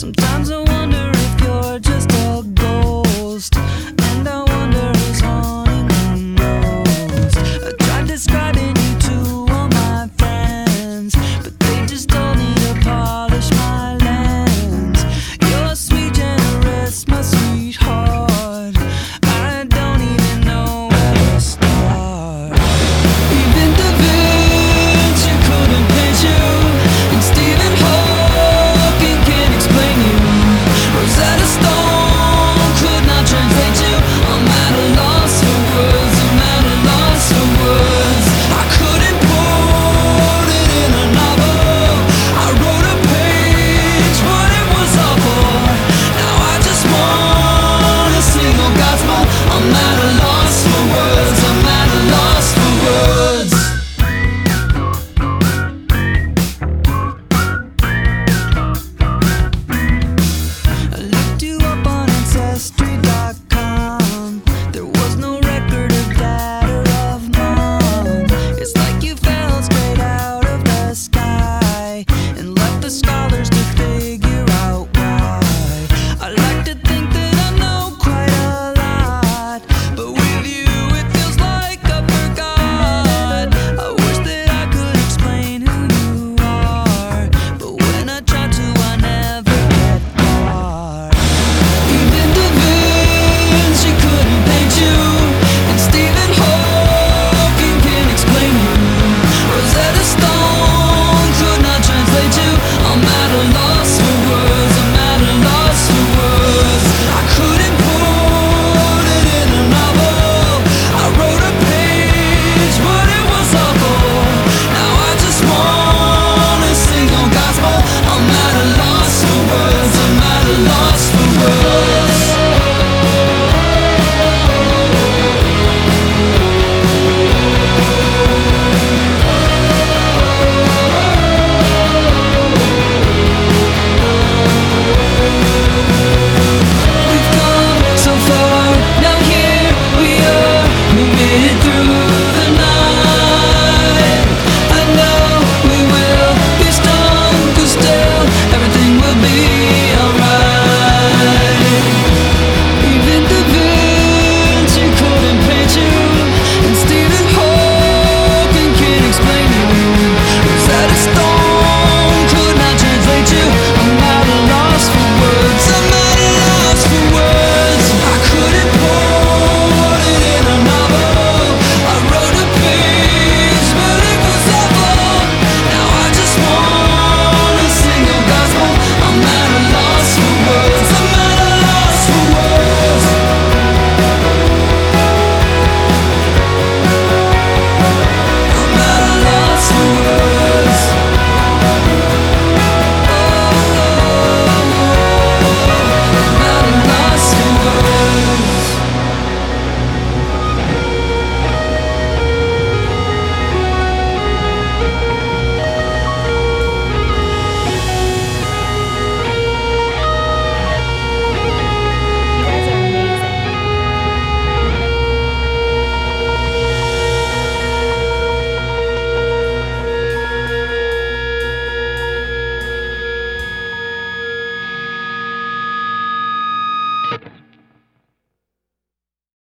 Sometimes I wonder if you're just a ghost, and I wonder who's haunting the most. I tried describing you to all my friends, but they just told me to polish my lens. You're sweet, generous, my sweetheart. I don't even know where to start. Even Da Vinci couldn't paint you, and Stephen Hawking can't explain you. Rosetta Stone could not translate you. I'm at a loss for words, I'm at a loss for words. I couldn't put it in a novel. I wrote a page, but it was awful. Now I just wanna sing on gospel. I'm at a loss for words, I'm at a loss for words. I looked you up on Ancestry.com. There was no record of dad or of mom. It's like you fell straight out of the sky and left the scholars to figure out why. I like to think that I know quite a lot, but with you it feels like I forgot. I wish that I could explain who you are, but when I try to, I never get far. Even Da Vinci couldn't paint you, and Stephen Hawking can't explain you. Rosetta Stone could not translate you. I'm at a loss for words, I'm at a loss for words. I couldn't put it in a novel. I wrote a page, but it was awful. Now I just wanna sing on gospel. I'm at a loss for words, I'm at a loss for words. We've come so far, now here we are, we made it through the night. I know we will be strong, 'cause still everything will be alright. Even Da Vinci couldn't paint you, and Stephen Hawking can't explain you. Rosetta Stone could not translate you. I'm at a loss for words, I'm at a loss for words. I couldn't put it in a novel. I wrote a page, but it was awful. Now I just wanna sing your gospel. I'm at a loss for words, I'm at a loss for words. I'm at a loss for words. I'm at a loss for words. You guys are amazing.